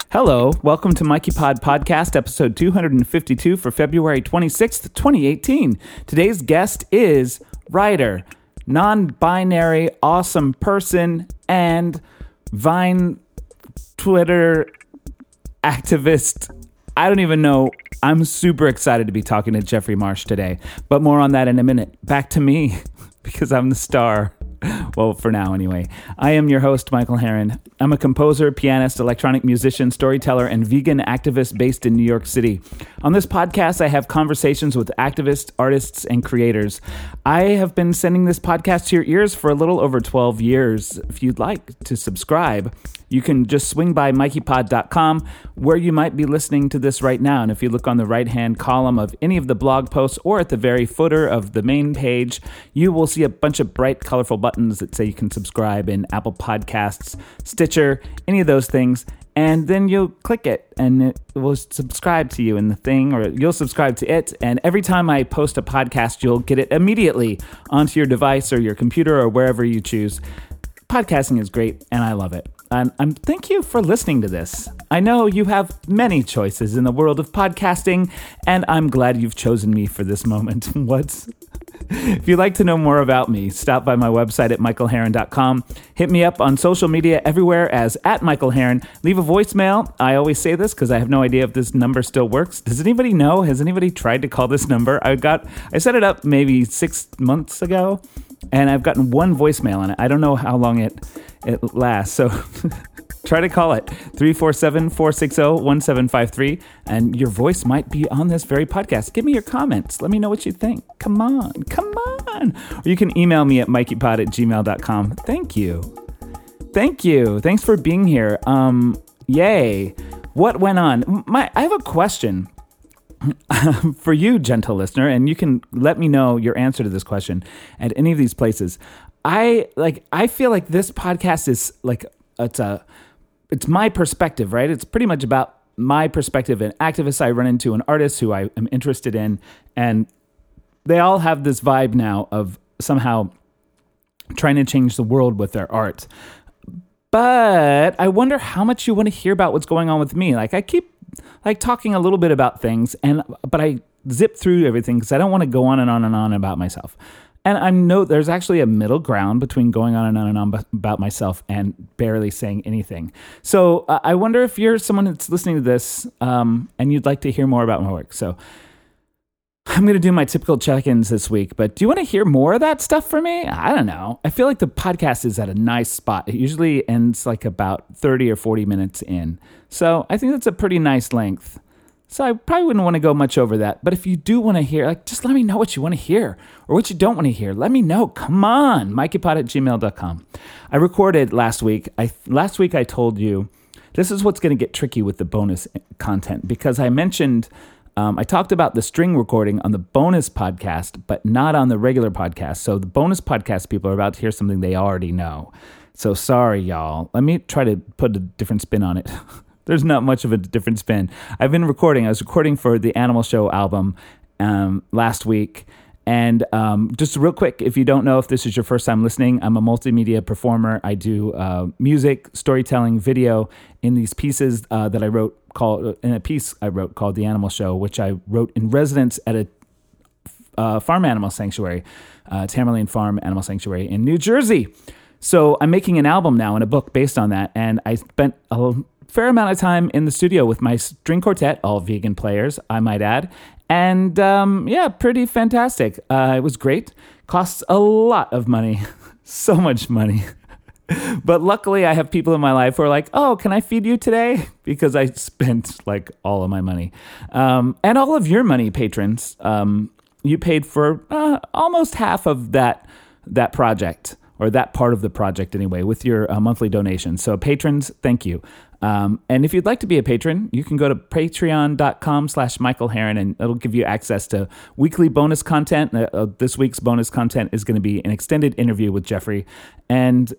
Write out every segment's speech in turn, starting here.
Hello, welcome to Mikey Pod Podcast, episode 252 for February 26th, 2018. Today's guest is writer, non-binary, awesome person, and Vine Twitter activist. I don't even know. I'm super excited to be talking to Jeffrey Marsh today, but more on that in a minute. Back to me, because I'm the star. Well, for now, anyway. I am your host, Michael Herron. I'm a composer, pianist, electronic musician, storyteller, and vegan activist based in New York City. On this podcast, I have conversations with activists, artists, and creators. I have been sending this podcast to your ears for a little over 12 years. If you'd like to subscribe, you can just swing by mikeypod.com, where you might be listening to this right now. And if you look on the right-hand column of any of the blog posts or at the very footer of the main page, you will see a bunch of bright, colorful buttons that say you can subscribe in Apple Podcasts, Stitcher, any of those things. And then you'll click it and it will subscribe to you in the thing, or you'll subscribe to it. And every time I post a podcast, you'll get it immediately onto your device or your computer or wherever you choose. Podcasting is great, and I love it. And thank you for listening to this. I know you have many choices in the world of podcasting, and I'm glad you've chosen me for this moment. If you'd like to know more about me, stop by my website at michaelherron.com. Hit me up on social media everywhere as @MichaelHerron. Leave a voicemail. I always say this because I have no idea if this number still works. Does anybody know? Has anybody tried to call this number? I set it up maybe 6 months ago, and I've gotten one voicemail on it. I don't know how long it lasts, so try to call it 347-460-1753, and your voice might be on this very podcast. Give me your comments. Let me know what you think. Come on. Or you can email me at mikeypod@gmail.com. Thank you. Thanks for being here. Yay. What went on? I have a question for you, gentle listener, and you can let me know your answer to this question at any of these places. I feel like this podcast is like it's my perspective, right? It's pretty much about my perspective and activists I run into and artists who I am interested in, and they all have this vibe now of somehow trying to change the world with their art. But I wonder how much you want to hear about what's going on with me. Like, I keep talking a little bit about things, but I zip through everything because I don't want to go on and on and on about myself. And I know there's actually a middle ground between going on and on and on about myself and barely saying anything. So I wonder if you're someone that's listening to this and you'd like to hear more about my work. So I'm going to do my typical check-ins this week, but do you want to hear more of that stuff from me? I don't know. I feel like the podcast is at a nice spot. It usually ends like about 30 or 40 minutes in. So I think that's a pretty nice length. So I probably wouldn't want to go much over that. But if you do want to hear, just let me know what you want to hear or what you don't want to hear. Let me know. Come on. mikeypod@gmail.com. I recorded last week. Last week I told you this is what's going to get tricky with the bonus content, because I mentioned, I talked about the string recording on the bonus podcast, but not on the regular podcast. So the bonus podcast people are about to hear something they already know. So sorry, y'all. Let me try to put a different spin on it. There's not much of a different spin. I was recording for the Animal Show album last week. And just real quick, if you don't know, if this is your first time listening, I'm a multimedia performer. I do music, storytelling, video in these pieces that I wrote called The Animal Show, which I wrote in residence at a farm animal sanctuary, Tamerlane Farm Animal Sanctuary in New Jersey. So I'm making an album now and a book based on that. And I spent a fair amount of time in the studio with my string quartet, all vegan players, I might add. And pretty fantastic. It was great. Costs a lot of money. So much money. But luckily I have people in my life who are like, oh, can I feed you today? Because I spent all of my money. And all of your money, patrons. You paid for almost half of that project, or that part of the project anyway, with your monthly donations. So patrons, thank you. And if you'd like to be a patron, you can go to patreon.com/Michael Herron, and it'll give you access to weekly bonus content. This week's bonus content is going to be an extended interview with Jeffrey, and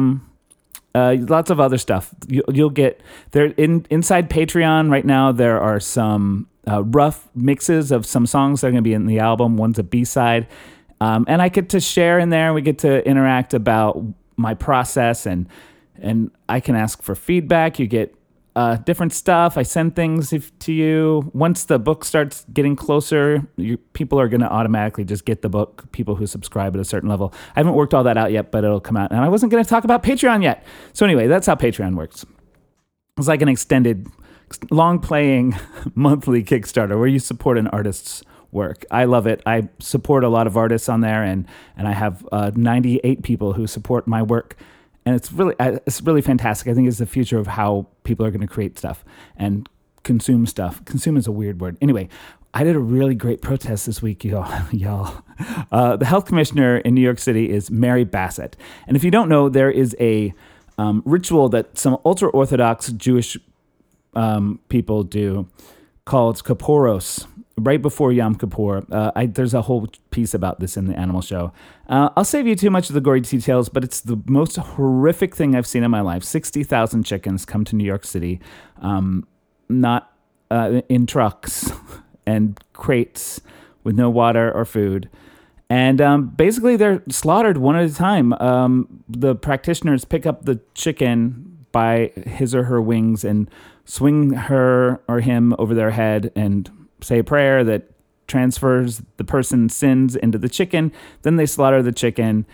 lots of other stuff. You'll get there inside Patreon right now. There are some rough mixes of some songs that are going to be in the album. One's a B-side. And I get to share in there. We get to interact about my process, and I can ask for feedback. You get different stuff. I send things to you. Once the book starts getting closer, people are going to automatically just get the book, people who subscribe at a certain level. I haven't worked all that out yet, but it'll come out. And I wasn't going to talk about Patreon yet. So anyway, that's how Patreon works. It's like an extended, long-playing monthly Kickstarter where you support an artist's work. I love it. I support a lot of artists on there, and I have 98 people who support my work. And it's really fantastic. I think it's the future of how people are going to create stuff and consume stuff. Consume is a weird word. Anyway, I did a really great protest this week, y'all. The health commissioner in New York City is Mary Bassett. And if you don't know, there is a ritual that some ultra-Orthodox Jewish people do called Kapporos, right before Yom Kippur. There's a whole piece about this in the Animal Show. I'll save you too much of the gory details, but it's the most horrific thing I've seen in my life. 60,000 chickens come to New York City, not in trucks and crates with no water or food. And basically they're slaughtered one at a time. The practitioners pick up the chicken by his or her wings and swing her or him over their head and say a prayer that transfers the person's sins into the chicken. Then they slaughter the chicken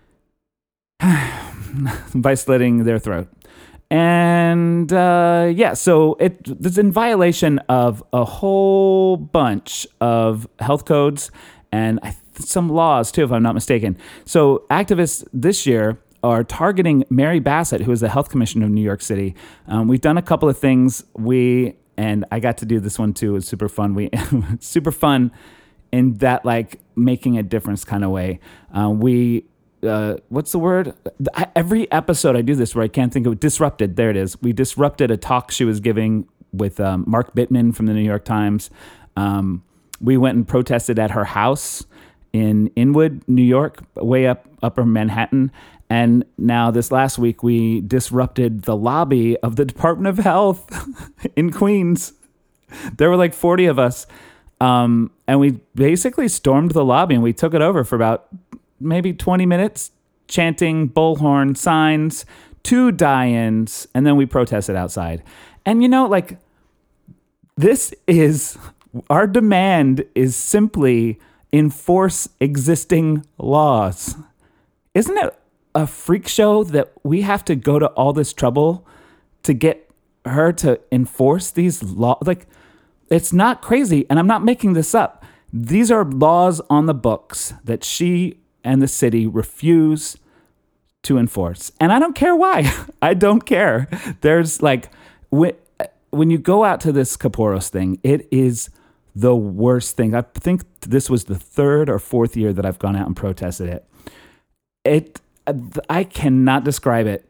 by slitting their throat. And so it's in violation of a whole bunch of health codes and some laws too, if I'm not mistaken. So activists this year are targeting Mary Bassett, who is the health commissioner of New York City. We've done a couple of things. And I got to do this one too. It was super fun. Super fun in that like making a difference kind of way. What's the word? Every episode I do this where I can't think of it. Disrupted. There it is. We disrupted a talk she was giving with Mark Bittman from the New York Times. We went and protested at her house in Inwood, New York, way up upper Manhattan. And now this last week, we disrupted the lobby of the Department of Health in Queens. There were like 40 of us. And we basically stormed the lobby and we took it over for about maybe 20 minutes, chanting bullhorn signs, 2 die-ins, and then we protested outside. And this is, our demand is simply enforce existing laws. Isn't it a freak show that we have to go to all this trouble to get her to enforce these laws? Like, it's not crazy, and I'm not making this up. These are laws on the books that she and the city refuse to enforce. And I don't care why. I don't care. There's like, when you go out to this Kapporos thing, it is the worst thing. I think this was the 3rd or 4th year that I've gone out and protested it. I cannot describe it.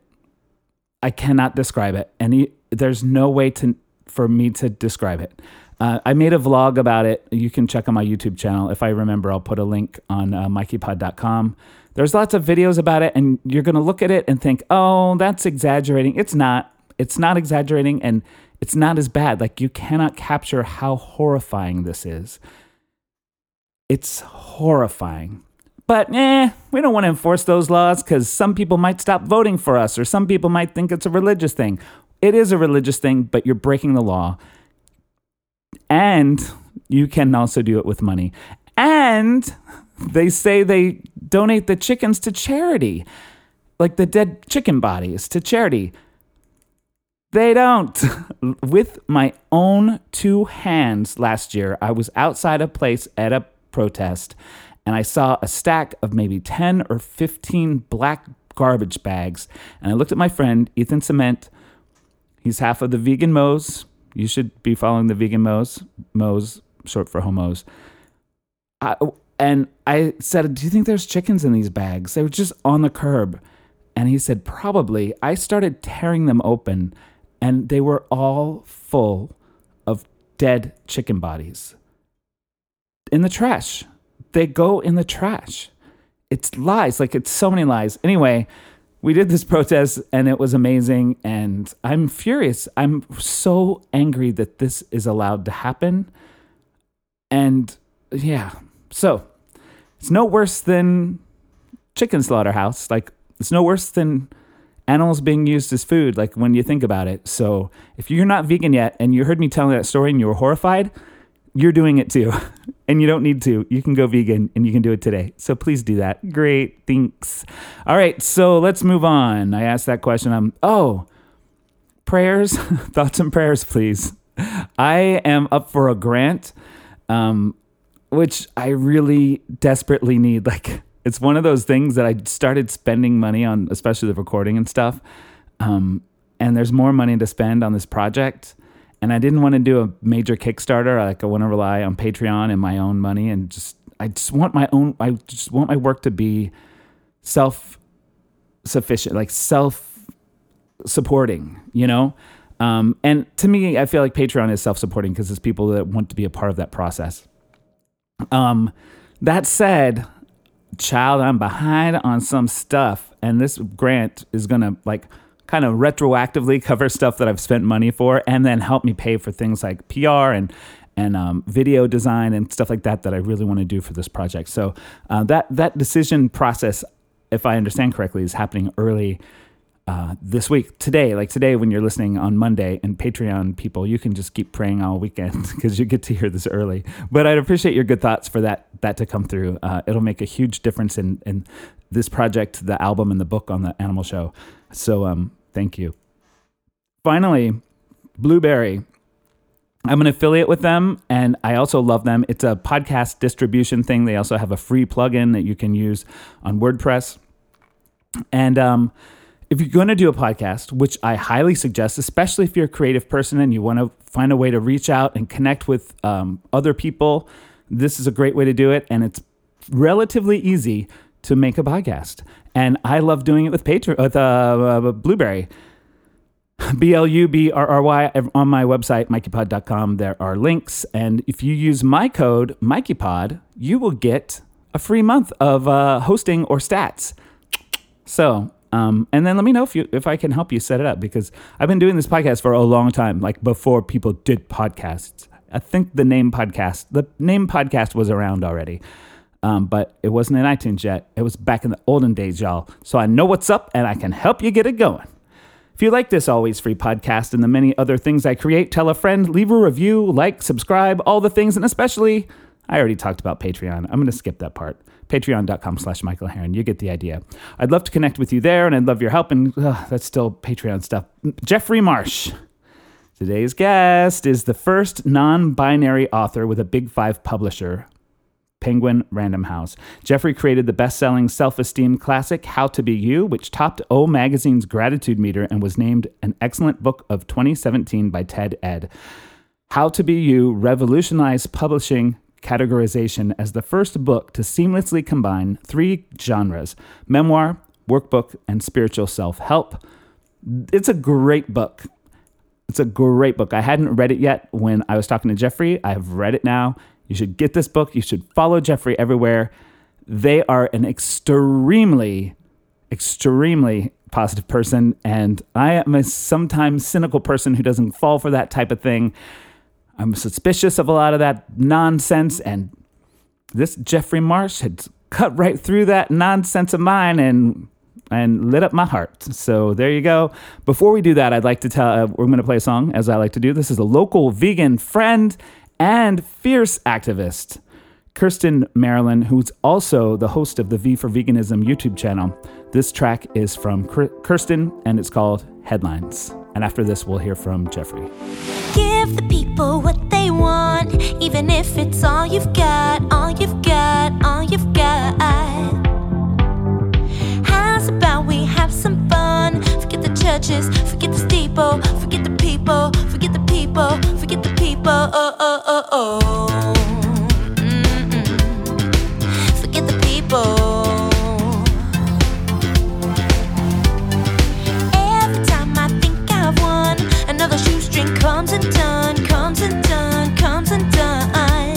And there's no way for me to describe it. I made a vlog about it. You can check on my YouTube channel. If I remember, I'll put a link on MikeyPod.com. There's lots of videos about it, and you're going to look at it and think, oh, that's exaggerating. It's not. It's not exaggerating, and it's not as bad. Like, you cannot capture how horrifying this is. It's horrifying. But we don't want to enforce those laws because some people might stop voting for us, or some people might think it's a religious thing. It is a religious thing, but you're breaking the law. And you can also do it with money. And they say they donate the chickens to charity, like the dead chicken bodies to charity. They don't. With my own 2 hands last year, I was outside a place at a protest, and I saw a stack of maybe 10 or 15 black garbage bags. And I looked at my friend, Ethan Cement. He's half of the Vegan Mo's. You should be following the Vegan Mo's. Mo's, short for homos. And I said, do you think there's chickens in these bags? They were just on the curb. And he said, probably. I started tearing them open, and they were all full of dead chicken bodies. In the trash. They go in the trash. It's lies. Like, it's so many lies. Anyway, we did this protest, and it was amazing, and I'm furious. I'm so angry that this is allowed to happen. And, yeah. So, it's no worse than chicken slaughterhouse. Like, it's no worse than animals being used as food, like when you think about it. So if you're not vegan yet and you heard me telling that story and you were horrified, you're doing it too. And you don't need to. You can go vegan and you can do it today. So please do that. Great. Thanks. All right. So let's move on. I asked that question. Prayers, thoughts and prayers, please. I am up for a grant, which I really desperately need. Like, it's one of those things that I started spending money on, especially the recording and stuff. And there's more money to spend on this project. And I didn't want to do a major Kickstarter. I want to rely on Patreon and my own money, and I just want my work to be self-sufficient, like self-supporting, you know? And to me, I feel like Patreon is self-supporting because it's people that want to be a part of that process. That said, child, I'm behind on some stuff, and this grant is going to kind of retroactively cover stuff that I've spent money for, and then help me pay for things like PR and video design and stuff like that I really want to do for this project. So that decision process, if I understand correctly, is happening early this week. Today when you're listening on Monday, and Patreon people, you can just keep praying all weekend because you get to hear this early. But I'd appreciate your good thoughts for that to come through. It'll make a huge difference in this project, the album, and the book on the Animal Show. So thank you. Finally, Blueberry. I'm an affiliate with them, and I also love them. It's a podcast distribution thing. They also have a free plugin that you can use on WordPress. And if you're going to do a podcast, which I highly suggest, especially if you're a creative person and you want to find a way to reach out and connect with other people, this is a great way to do it. And it's relatively easy to make a podcast. And I love doing it with Blueberry. BLUBRRY on my website, MikeyPod.com. There are links. And if you use my code, MikeyPod, you will get a free month of hosting or stats. So, and then let me know if I can help you set it up, because I've been doing this podcast for a long time, like before people did podcasts. I think the name podcast was around already, but it wasn't in iTunes yet. It was back in the olden days, y'all. So I know what's up, and I can help you get it going. If you like this always free podcast and the many other things I create, tell a friend, leave a review, like, subscribe, all the things, and especially, I already talked about Patreon. I'm going to skip that part. Patreon.com/Michael Herron. You get the idea. I'd love to connect with you there, and I'd love your help. And that's still Patreon stuff. Jeffrey Marsh. Today's guest is the first non-binary author with a Big Five publisher, Penguin Random House. Jeffrey created the best-selling self-esteem classic, How to Be You, which topped O Magazine's gratitude meter and was named an excellent book of 2017 by TED Ed. How to Be You revolutionized publishing categorization as the first book to seamlessly combine three genres: memoir, workbook, and spiritual self-help. It's a great book. I hadn't read it yet when I was talking to Jeffrey. I have read it now. You should get this book. You should follow Jeffrey everywhere. They are an extremely, extremely positive person, and I am a sometimes cynical person who doesn't fall for that type of thing. I'm suspicious of a lot of that nonsense, and this Jeffrey Marsh had cut right through that nonsense of mine and lit up my heart. So there you go. Before we do that, I'd like to tell, we're going to play a song, as I like to do. This is a local vegan friend and fierce activist, Kirsten Marilyn, who's also the host of the V for Veganism YouTube channel. This track is from Kirsten, and it's called Headlines. And after this, we'll hear from Jeffrey. Give the people what they want, even if it's all you've got, all you've got, all you've got. How's about we have some fun? Forget the churches, forget the steeple, forget the people, forget the people, forget the people. Oh, oh, oh, oh. Forget the people. Another shoestring comes undone, comes undone, comes undone.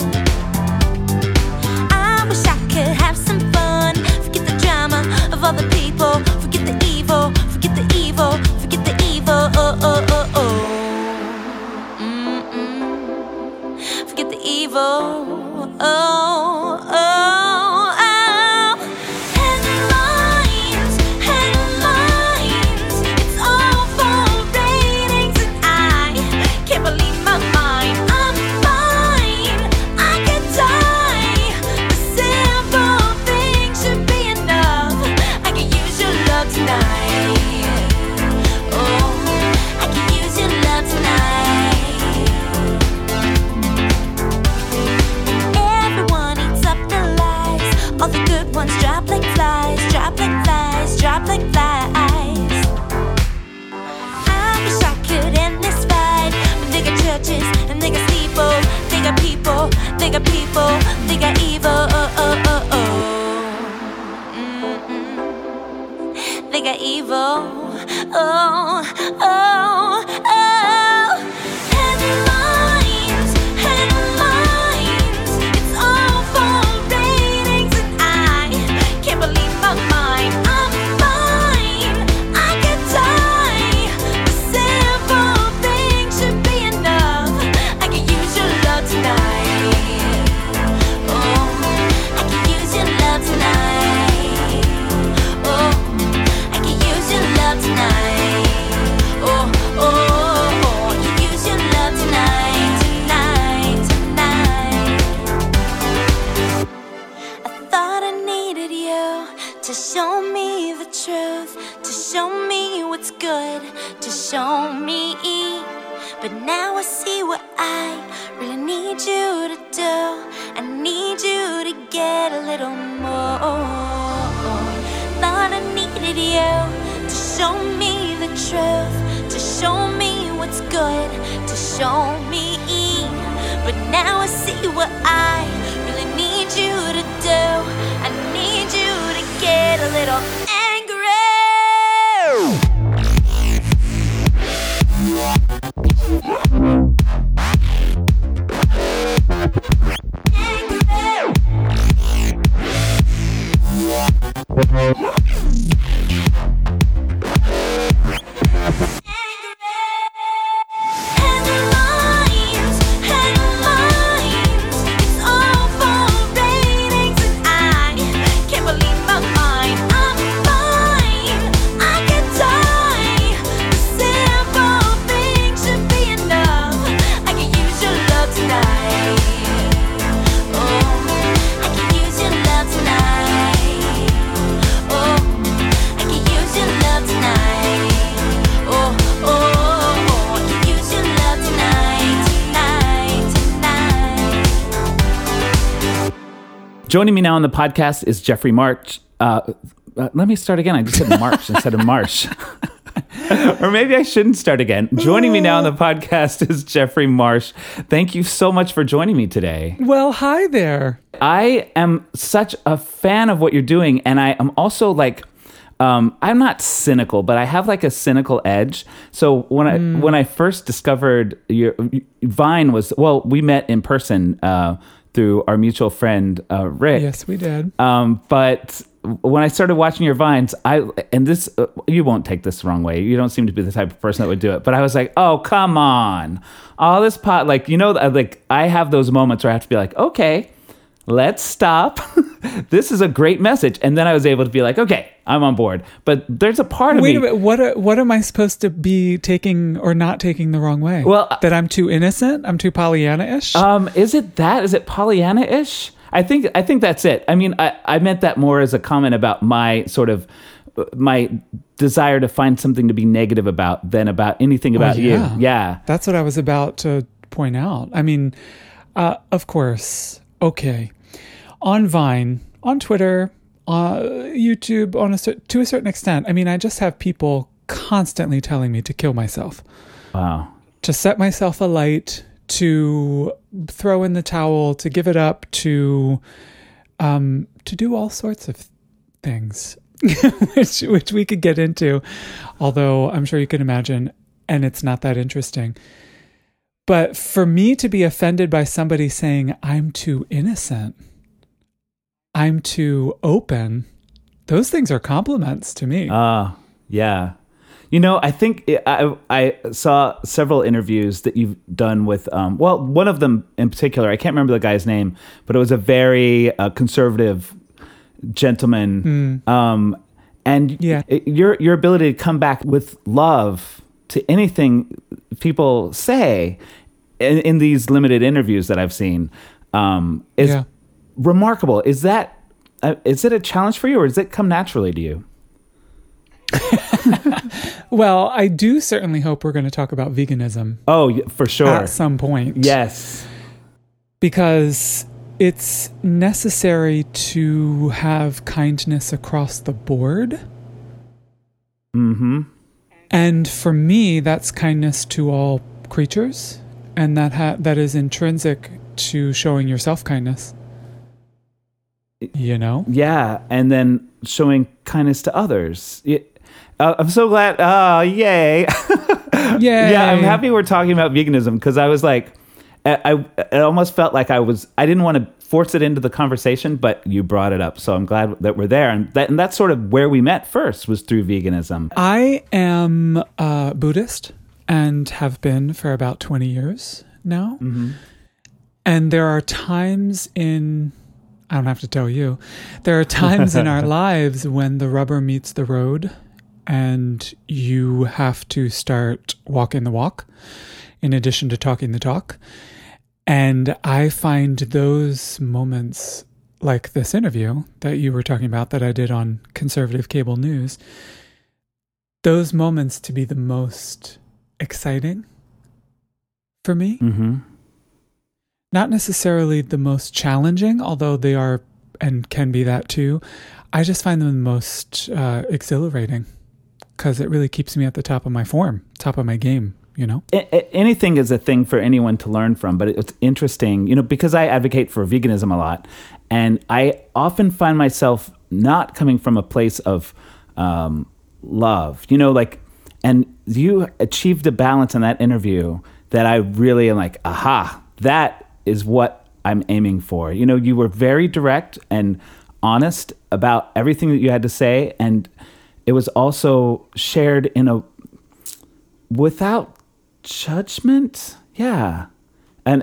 I wish I could have some fun. Forget the drama of all the people. Forget the evil, forget the evil, forget the evil. Oh, oh, oh, oh. Forget the evil. Oh, oh, oh. Headlines, headlines. but now I see what I really need you to do. I need you to get a little more. Thought I needed you to show me the truth, to show me what's good, to show me. But now I see what I really need you to do. I need you to get a little angry. Joining me now on the podcast is Jeffrey Marsh. Let me start again. I just said Marsh instead of Marsh. Or maybe I shouldn't start again. Joining me now on the podcast is Jeffrey Marsh. Thank you so much for joining me today. Well, hi there. I am such a fan of what you're doing, and I am also like, I'm not cynical, but I have like a cynical edge. So when I first discovered your Vine we met in person through our mutual friend Rick. Yes, we did. But when I started watching your Vines, you won't take this the wrong way. You don't seem to be the type of person that would do it. But I was like, oh, come on. All this pot, I have those moments where I have to be like, okay, let's stop. This is a great message. And then I was able to be like, okay, I'm on board. But there's a part of me. Wait a minute. What am I supposed to be taking or not taking the wrong way? Well, that I'm too innocent? I'm too Pollyanna-ish? Is it that? Is it Pollyanna-ish? I think that's it. I mean, I meant that more as a comment about my sort of my desire to find something to be negative about than about anything about you. Yeah. That's what I was about to point out. I mean, of course. Okay. On Vine, on Twitter, YouTube, to a certain extent. I mean, I just have people constantly telling me to kill myself. Wow. To set myself alight, to throw in the towel, to give it up, to do all sorts of things, which we could get into, although I'm sure you can imagine, and it's not that interesting. But for me to be offended by somebody saying I'm too innocent, I'm too open, those things are compliments to me. Yeah. You know, I think I saw several interviews that you've done with, one of them in particular, I can't remember the guy's name, but it was a very conservative gentleman. And your ability to come back with love to anything people say in these limited interviews that I've seen is remarkable. Is it a challenge for you, or does it come naturally to you? Well, I do certainly hope we're going to talk about veganism. Oh, for sure. At some point. Yes. Because it's necessary to have kindness across the board. Mm-hmm. And for me, that's kindness to all creatures. And that is intrinsic to showing yourself kindness. You know? Yeah. And then showing kindness to others. I'm so glad. Oh, yay. Yay. Yeah, I'm happy we're talking about veganism, because I was like, it almost felt like I didn't want to force it into the conversation, but you brought it up. So I'm glad that we're there. And that's sort of where we met first, was through veganism. I am Buddhist and have been for about 20 years now. Mm-hmm. And there are times I don't have to tell you, there are times in our lives when the rubber meets the road and you have to start walking the walk in addition to talking the talk. And I find those moments, like this interview that you were talking about that I did on conservative cable news, those moments to be the most exciting for me. Mm-hmm. Not necessarily the most challenging, although they are and can be that too. I just find them the most exhilarating because it really keeps me at the top of my form, top of my game, you know? Anything is a thing for anyone to learn from, but it's interesting, you know, because I advocate for veganism a lot, and I often find myself not coming from a place of love, you know, like, and you achieved a balance in that interview that I really am like, aha, that is what I'm aiming for. You know, you were very direct and honest about everything that you had to say, and it was also shared without judgment. Yeah. And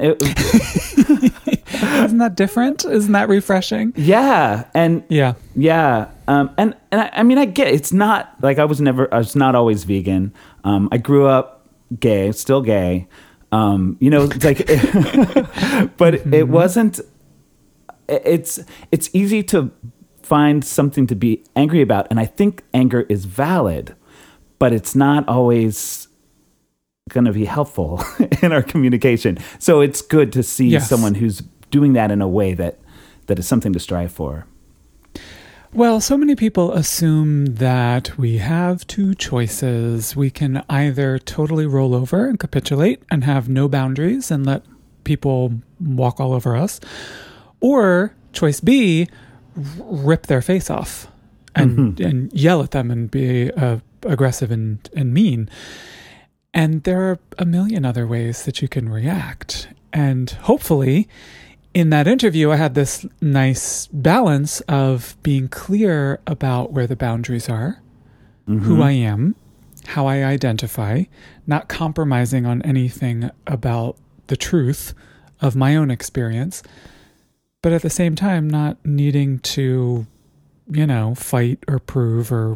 isn't that different? Isn't that refreshing? Yeah. And yeah. And I mean, I get it. It's not like I was not always vegan. I grew up gay, still gay. You know, it's like, but it wasn't, it's easy to find something to be angry about. And I think anger is valid, but it's not always going to be helpful in our communication. So it's good to see someone who's doing that in a way that is something to strive for. Well, so many people assume that we have two choices. We can either totally roll over and capitulate and have no boundaries and let people walk all over us, or choice B, rip their face off and yell at them and be aggressive and mean. And there are a million other ways that you can react. And hopefully, in that interview, I had this nice balance of being clear about where the boundaries are, who I am, how I identify, not compromising on anything about the truth of my own experience, but at the same time, not needing to, you know, fight or prove or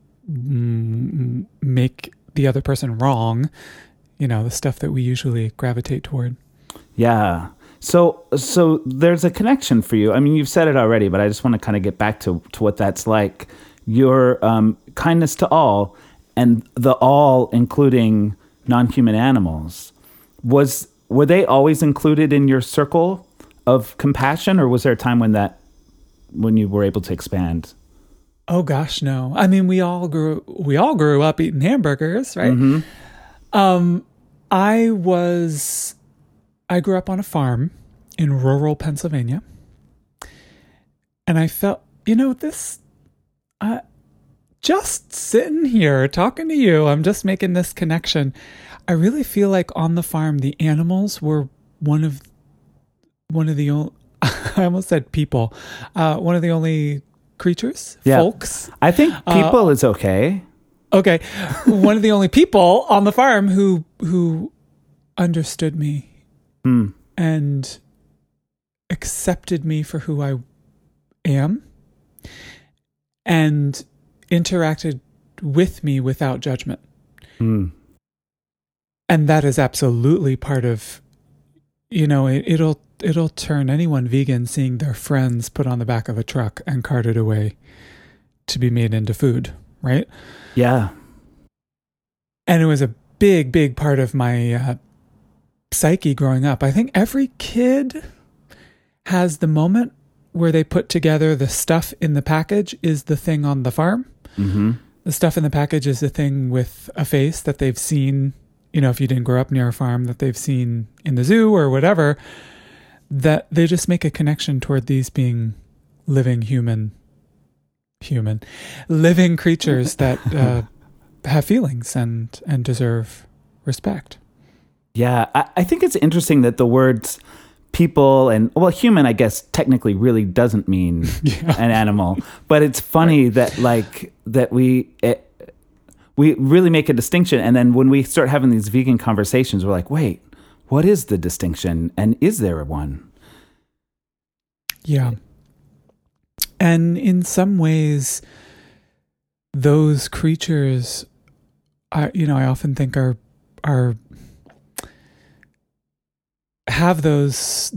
make the other person wrong, you know, the stuff that we usually gravitate toward. Yeah. So there's a connection for you. I mean, you've said it already, but I just want to kind of get back to what that's like. Your kindness to all, and the all including non-human animals. Were they always included in your circle of compassion, or was there a time when you were able to expand? Oh gosh, no. I mean, we all grew up eating hamburgers, right? Mm-hmm. I grew up on a farm in rural Pennsylvania, and I felt, you know, just sitting here talking to you, I'm just making this connection. I really feel like on the farm, the animals were one of the only, I almost said people, one of the only creatures, folks. I think people is okay. Okay. One of the only people on the farm who understood me and accepted me for who I am and interacted with me without judgment. And that is absolutely part of, you know, it'll turn anyone vegan seeing their friends put on the back of a truck and carted away to be made into food, right? Yeah. And it was a big, big part of my psyche growing up. I think every kid has the moment where they put together the stuff in the package is the thing on the farm. Mm-hmm. The stuff in the package is the thing with a face that they've seen, you know, if you didn't grow up near a farm, that they've seen in the zoo or whatever, that they just make a connection toward these being living living creatures that have feelings and deserve respect. Yeah, I think it's interesting that the words people and, well, human, I guess, technically really doesn't mean an animal. But it's funny that, like, that we really make a distinction. And then when we start having these vegan conversations, we're like, wait, what is the distinction? And is there one? Yeah. And in some ways, those creatures, I often think are have those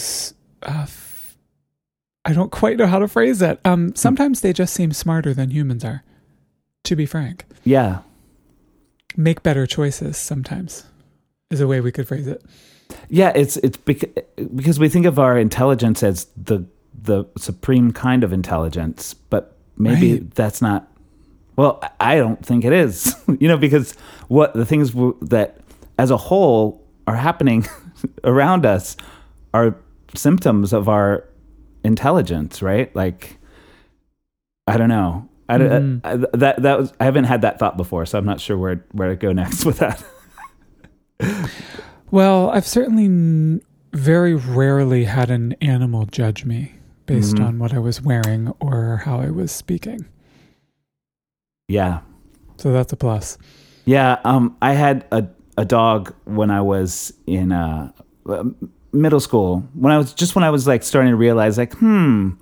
I don't quite know how to phrase it. Sometimes they just seem smarter than humans are, to be frank. Yeah. Make better choices sometimes. is a way we could phrase it. Yeah, it's because we think of our intelligence as the supreme kind of intelligence, but maybe that's not. Well, I don't think it is. Because what the things that as a whole are happening around us are symptoms of our intelligence, right? Like, I don't know. I haven't had that thought before, so I'm not sure where to go next with that. Well, I've certainly very rarely had an animal judge me based on what I was wearing or how I was speaking. Yeah. So that's a plus. Yeah. I had a dog when I was in middle school. When I was like starting to realize like, I'm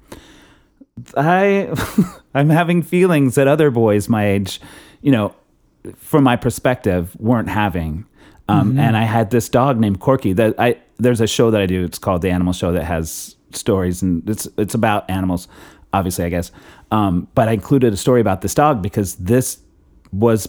having feelings that other boys my age, from my perspective, weren't having. And I had this dog named Corky there's a show that I do. It's called The Animal Show that has stories, and it's about animals, obviously, I guess. But I included a story about this dog because this was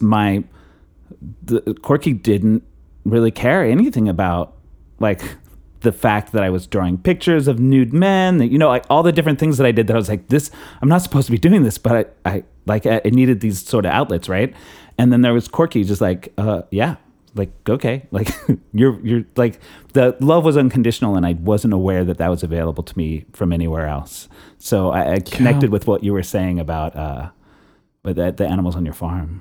Corky didn't really care anything about like the fact that I was drawing pictures of nude men, like all the different things that I did that I was like, I'm not supposed to be doing this, but I needed these sort of outlets. Right. And then there was Corky just like, yeah. Like, okay, like you're like the love was unconditional and I wasn't aware that was available to me from anywhere else. So I connected with what you were saying about the animals on your farm.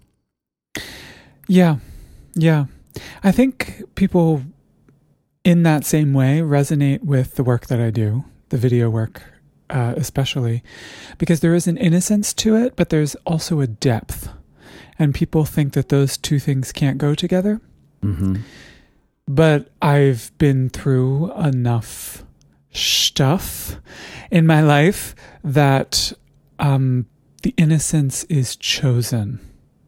Yeah. Yeah. I think people in that same way resonate with the work that I do, the video work, especially because there is an innocence to it, but there's also a depth. And people think that those two things can't go together. Mm-hmm. But I've been through enough stuff in my life that the innocence is chosen.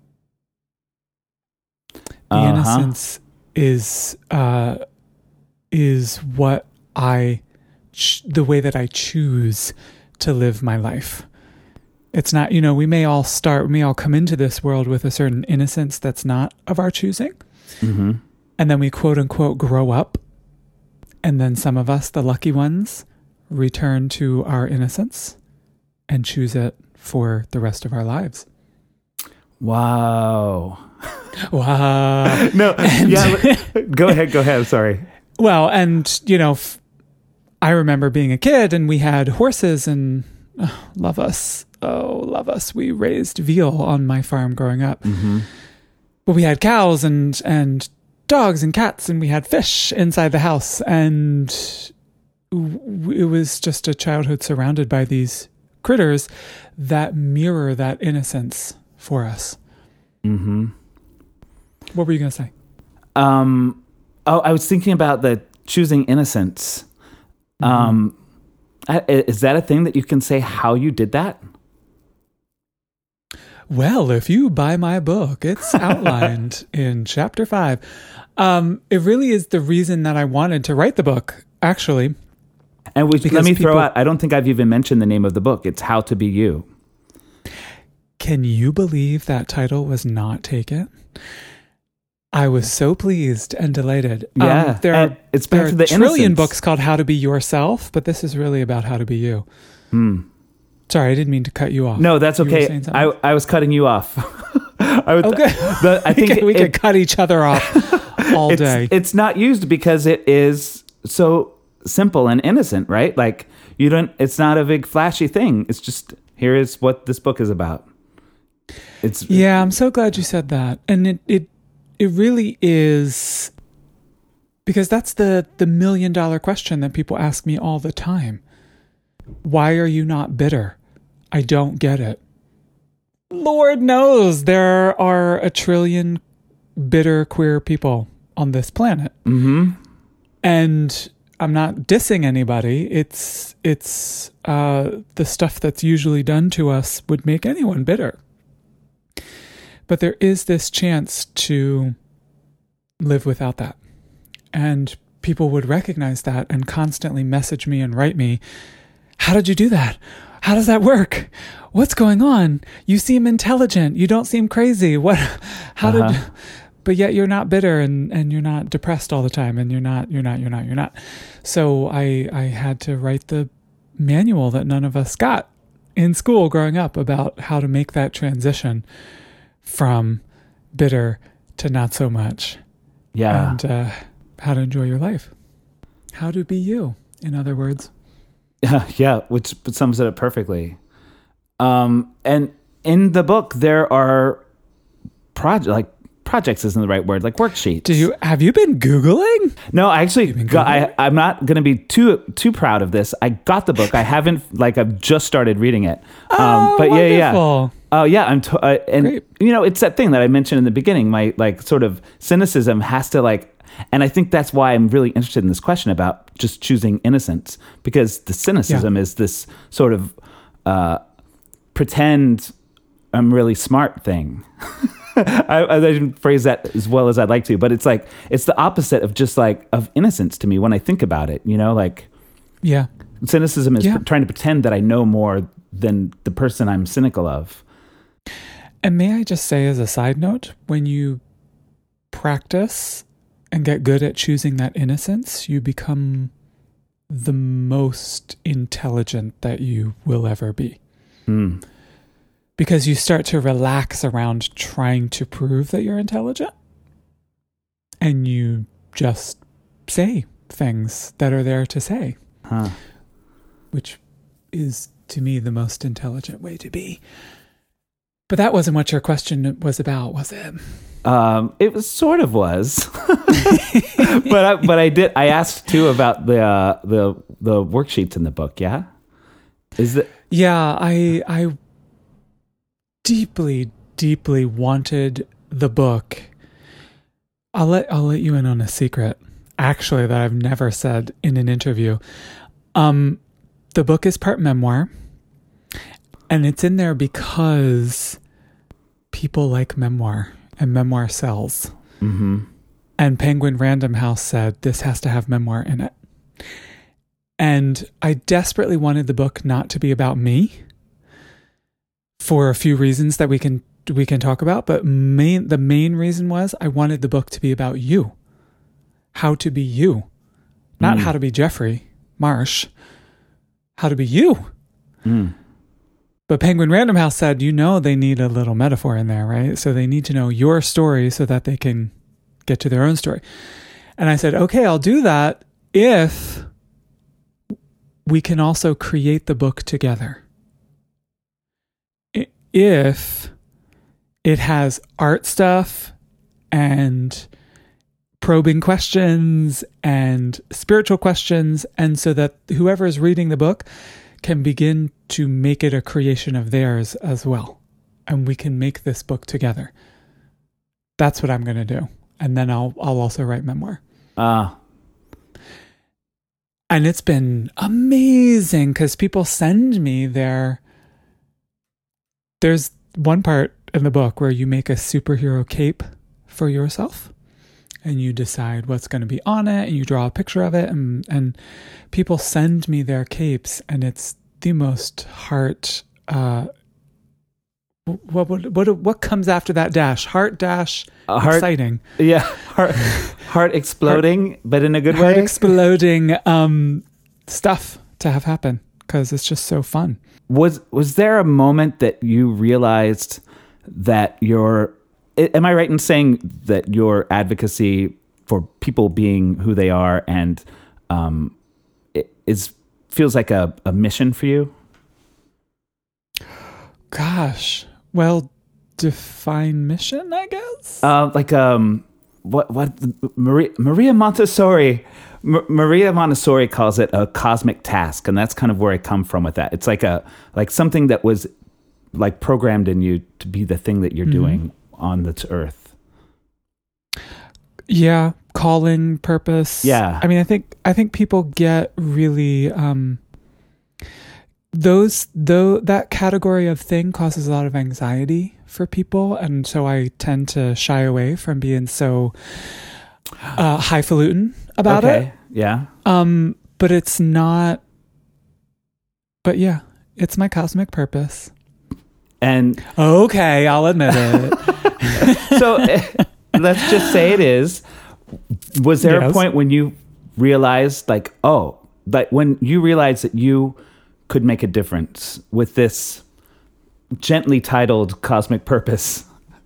The innocence is what the way that I choose to live my life. It's not, we may all come into this world with a certain innocence that's not of our choosing. Mm-hmm. And then we quote unquote grow up. And then some of us, the lucky ones, return to our innocence and choose it for the rest of our lives. Wow. Wow. No, yeah, go ahead. Sorry. Well, and, I remember being a kid and we had horses and love us. Oh, love us. We raised veal on my farm growing up. Mm-hmm. But we had cows and dogs and cats and we had fish inside the house. And it was just a childhood surrounded by these critters that mirror that innocence for us. Mm-hmm. What were you going to say? I was thinking about the choosing innocence. Mm-hmm. Is that a thing that you can say how you did that? Well, if you buy my book, it's outlined in chapter 5. It really is the reason that I wanted to write the book, actually. And let me throw out, I don't think I've even mentioned the name of the book. It's How to Be You. Can you believe that title was not taken? I was so pleased and delighted. Yeah, there are the trillion innocence. books called How to Be Yourself, but this is really about how to be you. Sorry, I didn't mean to cut you off. No, that's okay. I was cutting you off. Okay. I think we could cut each other off all day. It's not used because it is so simple and innocent, right? Like it's not a big flashy thing. It's just, here is what this book is about. Yeah, I'm so glad you said that. And it really is, because that's the $1 million question that people ask me all the time. Why are you not bitter? I don't get it. Lord knows there are a trillion bitter queer people on this planet. Mm-hmm. And I'm not dissing anybody. It's the stuff that's usually done to us would make anyone bitter. But there is this chance to live without that. And people would recognize that and constantly message me and write me, how did you do that? How does that work? What's going on? You seem intelligent. You don't seem crazy. but yet you're not bitter and you're not depressed all the time, and you're not. So I had to write the manual that none of us got in school growing up about how to make that transition from bitter to not so much. Yeah. And how to enjoy your life. How to be you, in other words. Yeah, which sums it up perfectly. And in the book, there are projects isn't the right word, like worksheets. Have you been Googling? No, I actually I'm not going to be too proud of this. I got the book. I haven't, I've just started reading it. But wonderful. yeah. Oh yeah, and Great. It's that thing that I mentioned in the beginning. My sort of cynicism has to and I think that's why I'm really interested in this question about just choosing innocence, because the cynicism is this sort of pretend I'm really smart thing. I didn't phrase that as well as I'd like to, but it's it's the opposite of just of innocence to me when I think about it. Yeah. Cynicism is trying to pretend that I know more than the person I'm cynical of. And may I just say, as a side note, when you practice and get good at choosing that innocence, you become the most intelligent that you will ever be. Mm. Because you start to relax around trying to prove that you're intelligent. And you just say things that are there to say. Huh. Which is, to me, the most intelligent way to be. But that wasn't what your question was about, was it? It was, but I asked too about the worksheets in the book. Yeah, Yeah, I deeply wanted the book. I'll let you in on a secret, actually, that I've never said in an interview. The book is part memoir, and it's in there because people like memoir. And memoir sells. Mm-hmm. And Penguin Random House said, this has to have memoir in it. And I desperately wanted the book not to be about me for a few reasons that we can talk about. But the main reason was I wanted the book to be about you. How to be you. Not how to be Jeffrey Marsh. How to be you. Mm. But Penguin Random House said, they need a little metaphor in there, right? So they need to know your story so that they can get to their own story. And I said, okay, I'll do that if we can also create the book together. If it has art stuff and probing questions and spiritual questions, and so that whoever is reading the book can begin to make it a creation of theirs as well. And we can make this book together. That's what I'm going to do. And then I'll also write memoir. And it's been amazing because people send me there's one part in the book where you make a superhero cape for yourself. And you decide what's going to be on it, and you draw a picture of it, and people send me their capes, and it's the most heart. What comes after that dash? Heart dash. Exciting. Yeah, heart exploding, but in a good way. Heart exploding stuff to have happen because it's just so fun. Was there a moment that you realized that am I right in saying that your advocacy for people being who they are and feels like a mission for you? Gosh, well, define mission, I guess. What Maria Montessori. Maria Montessori calls it a cosmic task, and that's kind of where I come from with that. It's like something that was programmed in you to be the thing that you're doing on this earth. Yeah, calling, purpose. Yeah. I mean, I think people get really that category of thing causes a lot of anxiety for people, and so I tend to shy away from being so highfalutin about it. Yeah. But it's not. But yeah, it's my cosmic purpose. And okay, I'll admit it. So let's just say it is. Was there a Yes. point when you realized, like, oh, like when you realized that you could make a difference with this gently titled Cosmic Purpose?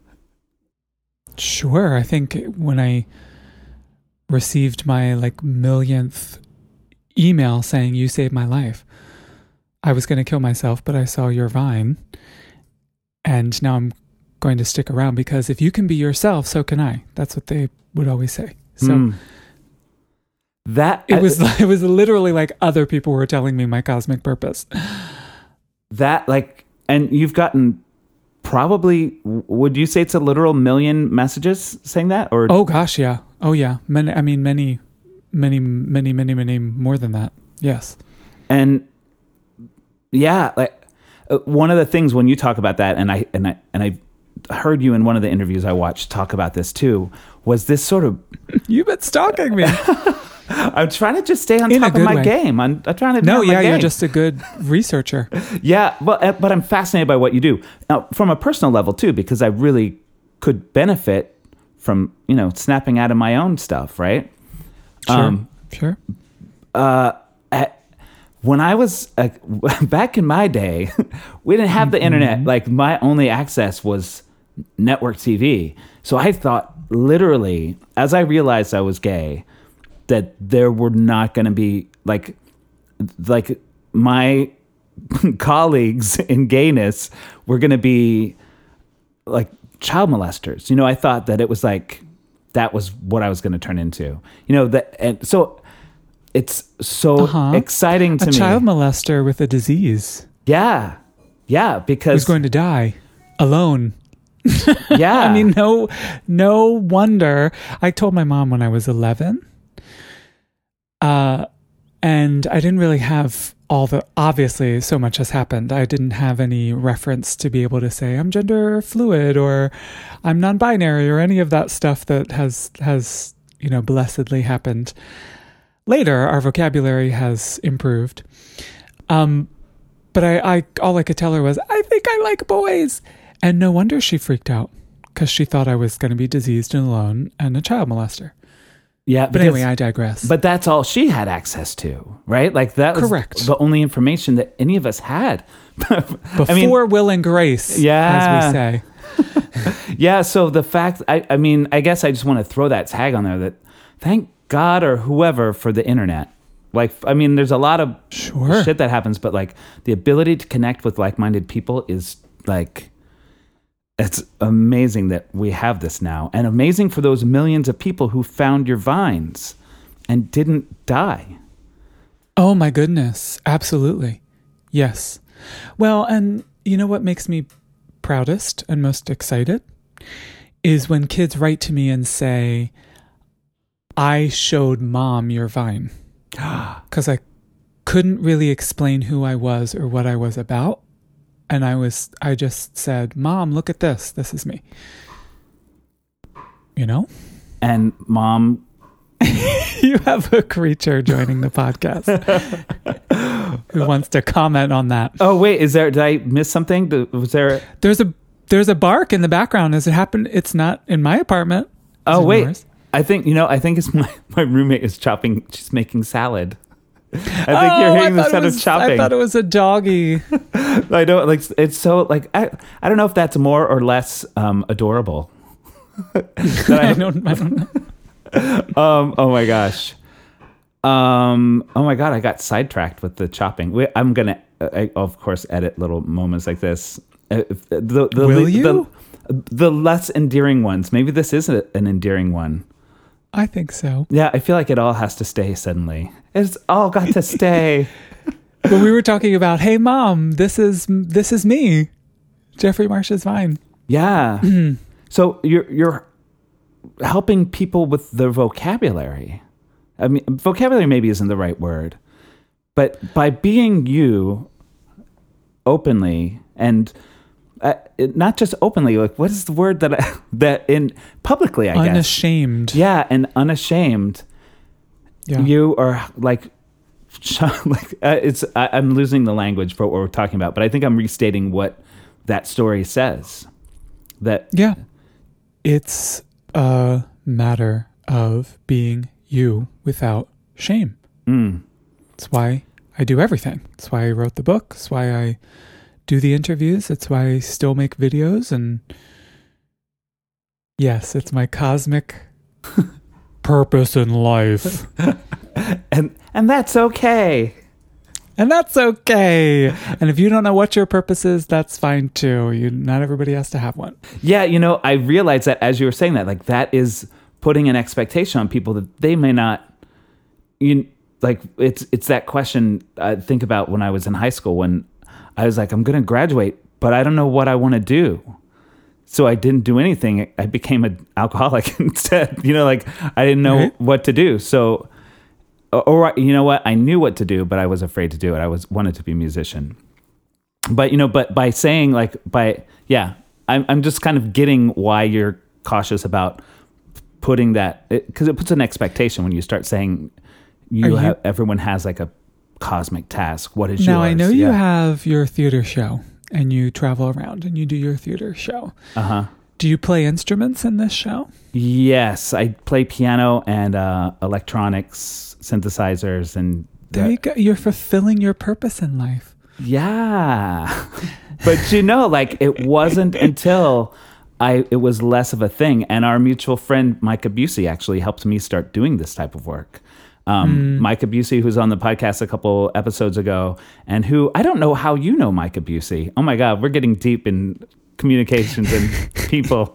Sure. I think when I received my like millionth email saying you saved my life, I was going to kill myself, but I saw your Vine, and now I'm going to stick around because if you can be yourself, so can I. That's what they would always say. So That it was literally like other people were telling me my cosmic purpose. that like, and you've gotten probably, would you say it's a literal million messages saying that? Or Oh gosh, yeah. Oh yeah. Many more than that. Yes. and yeah, like one of the things when you talk about that, and I heard you in one of the interviews I watched talk about this too, was this sort of, You've been stalking me. I'm trying to just stay on In a top of good my way. game. I'm trying to be No, on my yeah, game. you're just a good researcher. Yeah, but I'm fascinated by what you do. Now, from a personal level too, because I really could benefit from, snapping out of my own stuff, right? Sure. Sure. When I was back in my day, we didn't have the internet. Like my only access was network TV. So I thought literally, as I realized I was gay, that there were not going to be like my colleagues in gayness were going to be like child molesters. I thought that it was like, that was what I was going to turn into, and so it's so exciting to A me. child molester with a disease Yeah. who's Because, going to die alone. yeah. I mean, no wonder. I told my mom when I was 11, and I didn't really have obviously so much has happened. I didn't have any reference to be able to say I'm gender fluid or I'm non-binary or any of that stuff that has blessedly happened. Later, our vocabulary has improved. But I all I could tell her was, I think I like boys. And no wonder she freaked out, because she thought I was going to be diseased and alone and a child molester. Yeah. But anyway, I digress. But that's all she had access to, right? Like that was Correct. the only information that any of us had. Before Will and Grace, Yeah. as we say. Yeah. So the fact, I guess I just want to throw that tag on there that thank God or whoever for the internet. Like, there's a lot of Sure. shit that happens, but like the ability to connect with like-minded people is like, it's amazing that we have this now, and amazing for those millions of people who found your vines and didn't die. Oh my goodness. Absolutely. Yes. Well, and you know what makes me proudest and most excited is when kids write to me and say, I showed mom your Vine. Because I couldn't really explain who I was or what I was about. And I just said, Mom, look at this. This is me. And mom, You have a creature joining the podcast who wants to comment on that. oh wait, did I miss something? Was there? There's a bark in the background. Has it happened? It's not in my apartment. Is Oh it wait, yours? I think it's my roommate is chopping. She's making salad. I think you're hearing the sound of chopping. I thought it was a doggy. I don't like. It's so like I don't know if that's more or less adorable. I don't know. Oh my gosh. Oh my God, I got sidetracked with the chopping. I'm gonna, of course, edit little moments like this. Will you? The less endearing ones. Maybe this is an endearing one. I think so. Yeah, I feel like it all has to stay suddenly. It's all got to stay. But we were talking about, hey, Mom, this is me, Jeffrey Marsh's Vine. Yeah. So you're helping people with their vocabulary. Vocabulary maybe isn't the right word, but by being you openly and not just openly, like what is the word that in publicly, I guess. Unashamed. Yeah, and unashamed. Yeah. You are like I'm losing the language for what we're talking about, but I think I'm restating what that story says. That Yeah. It's a matter of being you without shame. It's why I do everything. It's why I wrote the book. It's why I do the interviews. It's why I still make videos. And yes, it's my cosmic purpose in life. And that's okay. And that's okay. And if you don't know what your purpose is, that's fine too. Not everybody has to have one. Yeah, I realized that as you were saying that, like that is putting an expectation on people that they may not. It's that question I think about when I was in high school when I was like, I'm going to graduate, but I don't know what I want to do. So I didn't do anything. I became an alcoholic instead. I didn't know what to do. So. Or you know what? I knew what to do, but I was afraid to do it. I wanted to be a musician. But but by saying I'm just kind of getting why you're cautious about putting that, because it puts an expectation when you start saying everyone has like a cosmic task. What is yours? Now I know you have your theater show and you travel around and you do your theater show. Do you play instruments in this show? Yes, I play piano and electronics, synthesizers, and there you go. You're fulfilling your purpose in life. Yeah, but it wasn't until it was less of a thing, and our mutual friend Micah Busey actually helped me start doing this type of work. Micah Busey, who's on the podcast a couple episodes ago, and who I don't know how you know Micah Busey. Oh my God, we're getting deep in communications and people.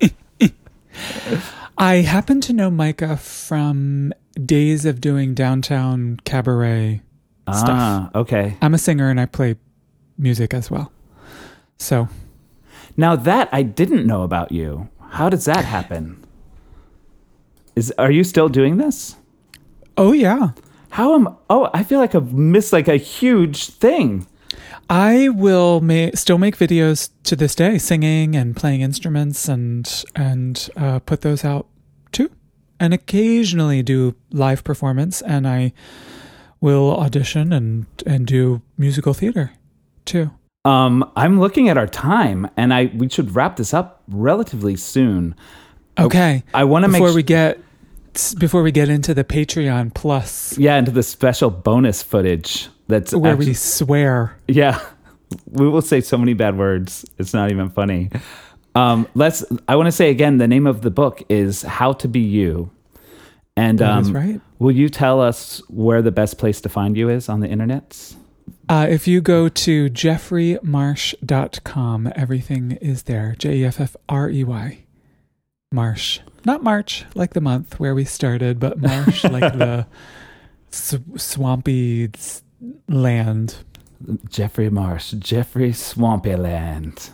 I happen to know Micah from days of doing downtown cabaret stuff. Okay. I'm a singer and I play music as well. So now that I didn't know about you, how does that happen? Are you still doing this? Oh yeah. I feel like I've missed like a huge thing. I will still make videos to this day, singing and playing instruments, and put those out too. And occasionally do live performance, and I will audition and do musical theater too. I'm looking at our time, and we should wrap this up relatively soon. Okay. I want to before we get into the Patreon Plus. Yeah, into the special bonus footage. That's where we swear. Yeah, we will say so many bad words. It's not even funny. I want to say again, the name of the book is How to Be You. And that is right. Will you tell us where the best place to find you is on the internet? If you go to jeffreymarsh.com, everything is there. Jeffrey. Marsh. Not March, like the month where we started, but Marsh, like the swampy land. Jeffrey Marsh, Jeffrey Swampy Land.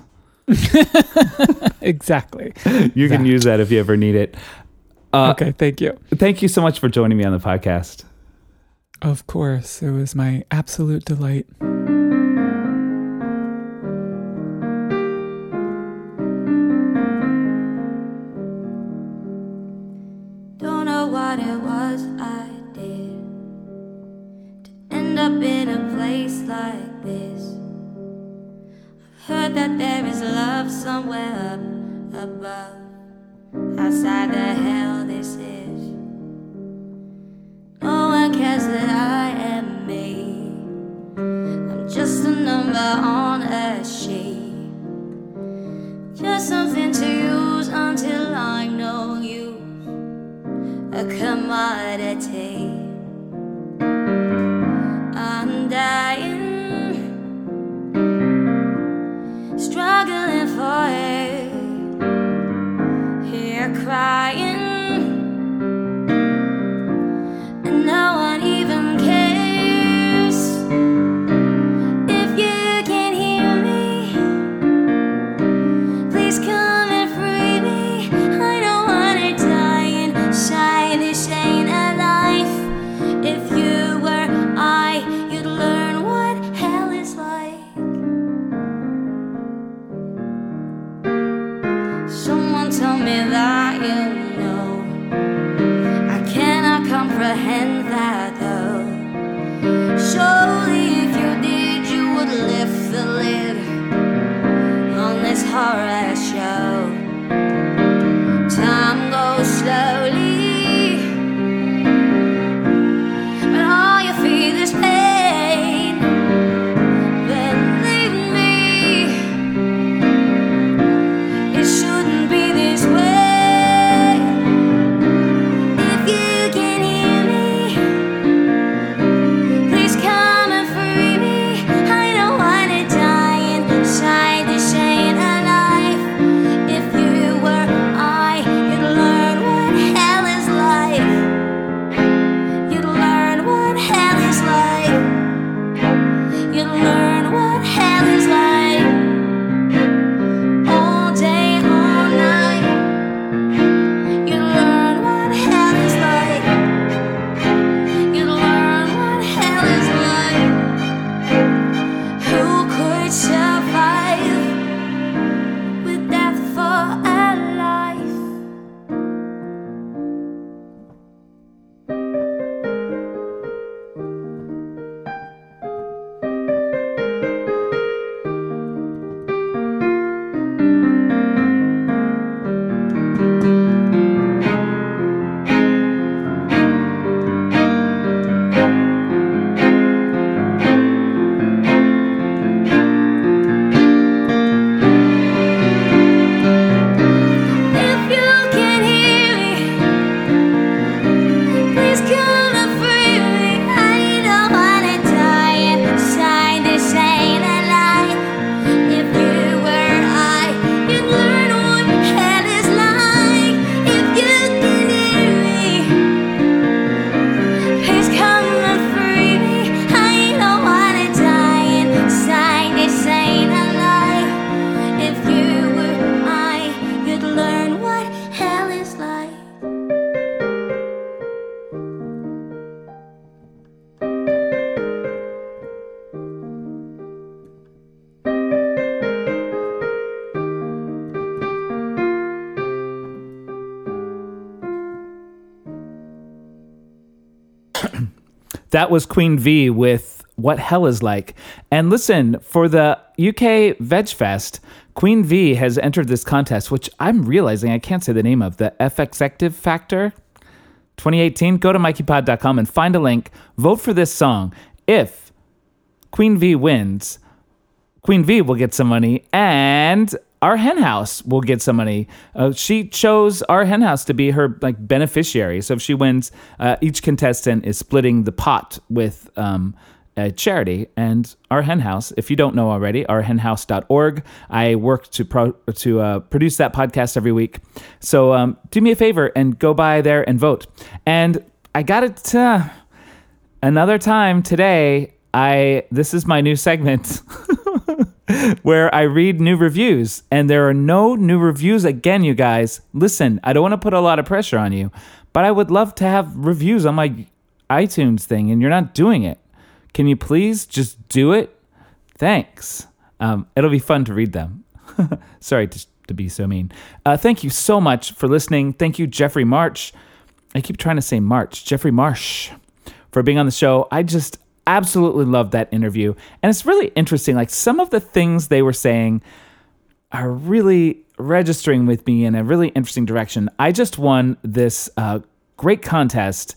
Exactly. You can use that if you ever need it. Okay, thank you. Thank you so much for joining me on the podcast. Of course, it was my absolute delight. Don't know what it was I did to end up in a place like this. I've heard that there is love somewhere up above, outside the hell this is. No one cares that I am me. I'm just a number on a sheet, just something to use until I'm no use, a commodity. I'm dying, struggling for it, here crying, and no one even cares. If you can hear me, please come and free me. I don't wanna die inside this ain't a life. If you were I, you'd learn what hell is like. Someone tell me that you know. I cannot comprehend that though. Surely if you did, you would lift the lid on this horror show. Time goes That was Queen V with What Hell Is Like. And listen, for the UK Veg Fest, Queen V has entered this contest, which I'm realizing I can't say the name of, the FXective Factor 2018. Go to mikeypod.com and find a link. Vote for this song. If Queen V wins, Queen V will get some money, and Our Hen House will get some money. She chose Our Hen House to be her beneficiary. So if she wins, each contestant is splitting the pot with a charity. And Our Hen House, if you don't know already, ourhenhouse.org. I work to produce that podcast every week. So do me a favor and go by there and vote. And I got it another time today. This is my new segment where I read new reviews, and there are no new reviews again, you guys. Listen, I don't want to put a lot of pressure on you, but I would love to have reviews on my iTunes thing, and you're not doing it. Can you please just do it? Thanks. It'll be fun to read them. Sorry to be so mean. Thank you so much for listening. Thank you, Jeffrey March. I keep trying to say March. Jeffrey Marsh, for being on the show. I just absolutely loved that interview. And it's really interesting. Like, some of the things they were saying are really registering with me in a really interesting direction. I just won this great contest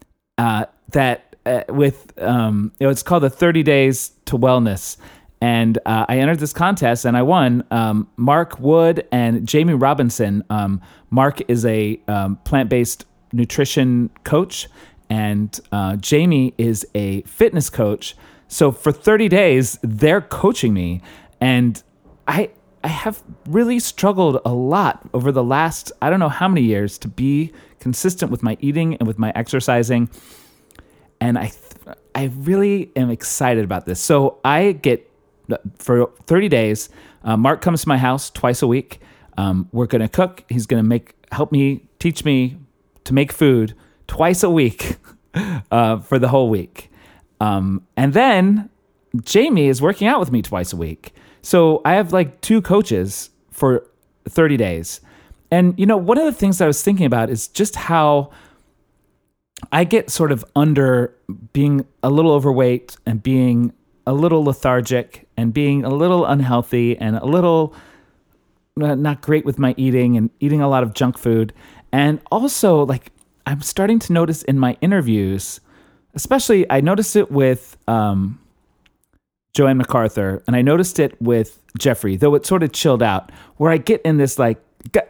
it's called the 30 Days to Wellness. And I entered this contest and I won. Mark Wood and Jamie Robinson. Mark is a plant-based nutrition coach, and Jamie is a fitness coach. So for 30 days, they're coaching me. And I have really struggled a lot over the last, I don't know how many years, to be consistent with my eating and with my exercising. And I really am excited about this. So I get, for 30 days, Mark comes to my house twice a week. We're going to cook. He's going to teach me to make food twice a week for the whole week. And then Jamie is working out with me twice a week. So I have 2 coaches for 30 days. And, one of the things I was thinking about is just how I get sort of under being a little overweight and being a little lethargic and being a little unhealthy and a little not great with my eating and eating a lot of junk food. And also, I'm starting to notice in my interviews, especially I noticed it with Joanne MacArthur, and I noticed it with Jeffrey, though it sort of chilled out, where I get in this I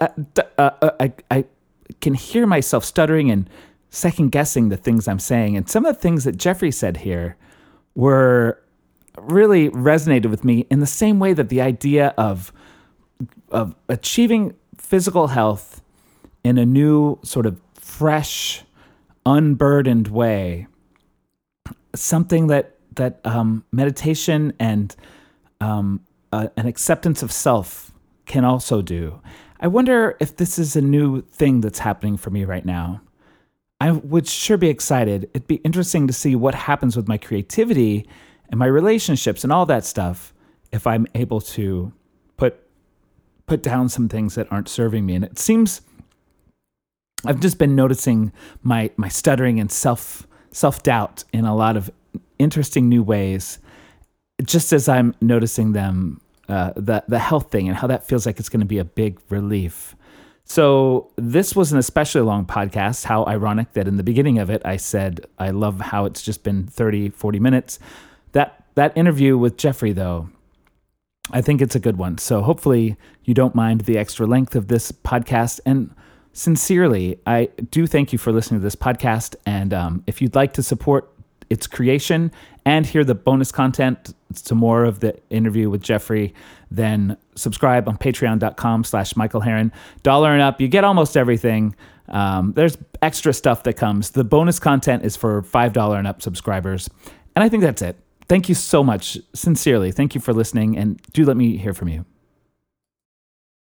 can hear myself stuttering and second guessing the things I'm saying. And some of the things that Jeffrey said here were really resonated with me in the same way that the idea of achieving physical health in a new sort of fresh, unburdened way, something that meditation and an acceptance of self can also do. I wonder if this is a new thing that's happening for me right now. I would sure be excited. It'd be interesting to see what happens with my creativity and my relationships and all that stuff if I'm able to put down some things that aren't serving me. And it seems I've just been noticing my stuttering and self-doubt in a lot of interesting new ways, just as I'm noticing them, the health thing and how that feels like it's going to be a big relief. So this was an especially long podcast. How ironic that in the beginning of it, I said, I love how it's just been 30, 40 minutes. That interview with Jeffrey, though, I think it's a good one. So hopefully you don't mind the extra length of this podcast. And sincerely, I do thank you for listening to this podcast. And if you'd like to support its creation and hear the bonus content to more of the interview with Jeffrey, then subscribe on patreon.com/Michael Herron. $1 and up, you get almost everything. There's extra stuff that comes. The bonus content is for $5 and up subscribers. And I think that's it. Thank you so much. Sincerely, thank you for listening, and do let me hear from you.